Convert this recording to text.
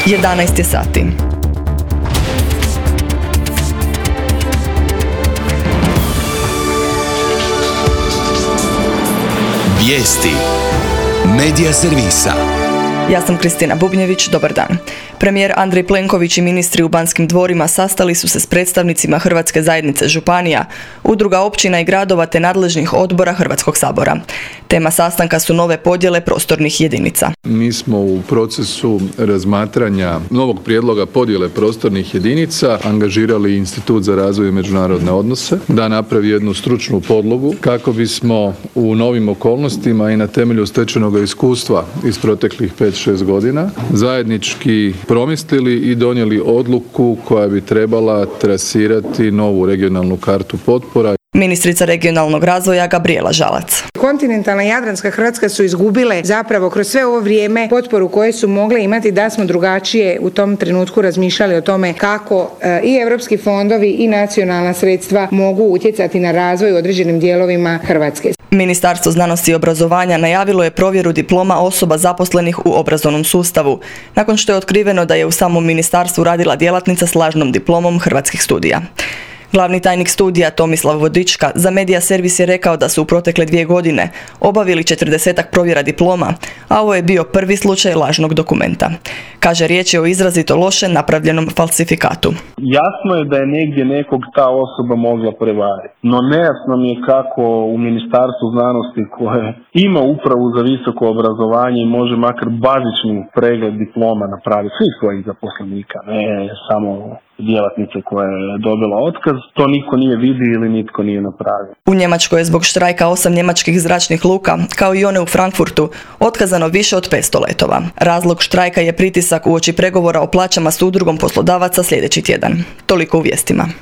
11 je sati. Vijesti Medija servisa. Ja sam Kristina Bubnjević, dobar dan. Premijer Andrej Plenković i ministri u Banskim dvorima sastali su se s predstavnicima Hrvatske zajednice županija, udruga općina i gradova te nadležnih odbora Hrvatskog sabora. Tema sastanka su nove podjele prostornih jedinica. Mi smo u procesu razmatranja novog prijedloga podjele prostornih jedinica angažirali Institut za razvoj i međunarodne odnose da napravi jednu stručnu podlogu kako bismo u novim okolnostima i na temelju stečenog iskustva iz proteklih 5-6 godina zajednički promislili i donijeli odluku koja bi trebala trasirati novu regionalnu kartu potpora. Ministrica regionalnog razvoja Gabrijela Žalac. Kontinentalna Jadranska Hrvatska su izgubile zapravo kroz sve ovo vrijeme potporu koje su mogle imati da smo drugačije u tom trenutku razmišljali o tome kako i europski fondovi i nacionalna sredstva mogu utjecati na razvoj u određenim dijelovima Hrvatske. Ministarstvo znanosti i obrazovanja najavilo je provjeru diploma osoba zaposlenih u obrazovnom sustavu, nakon što je otkriveno da je u samom ministarstvu radila djelatnica s lažnom diplomom Hrvatskih studija. Glavni tajnik studija Tomislav Vodička za Medija servis je rekao da su u protekle 2 godine obavili 40-ak provjera diploma, a ovo je bio prvi slučaj lažnog dokumenta. Kaže, riječ je o izrazito loše napravljenom falsifikatu. Jasno je da je negdje nekog ta osoba mogla prevariti, no nejasno mi je kako u Ministarstvu znanosti koje ima upravu za visoko obrazovanje i može makar bazični pregled diploma napraviti svih svojih zaposlenika, ne samo djelatnice koja je dobila otkaz, to niko nije vidio ili nitko nije napravio. U Njemačkoj je zbog štrajka 8 njemačkih zračnih luka, kao i one u Frankfurtu, otkazano više od 500 letova. Razlog štrajka je pritisak uoči pregovora o plaćama s udrugom poslodavaca sljedeći tjedan. Toliko u vijestima.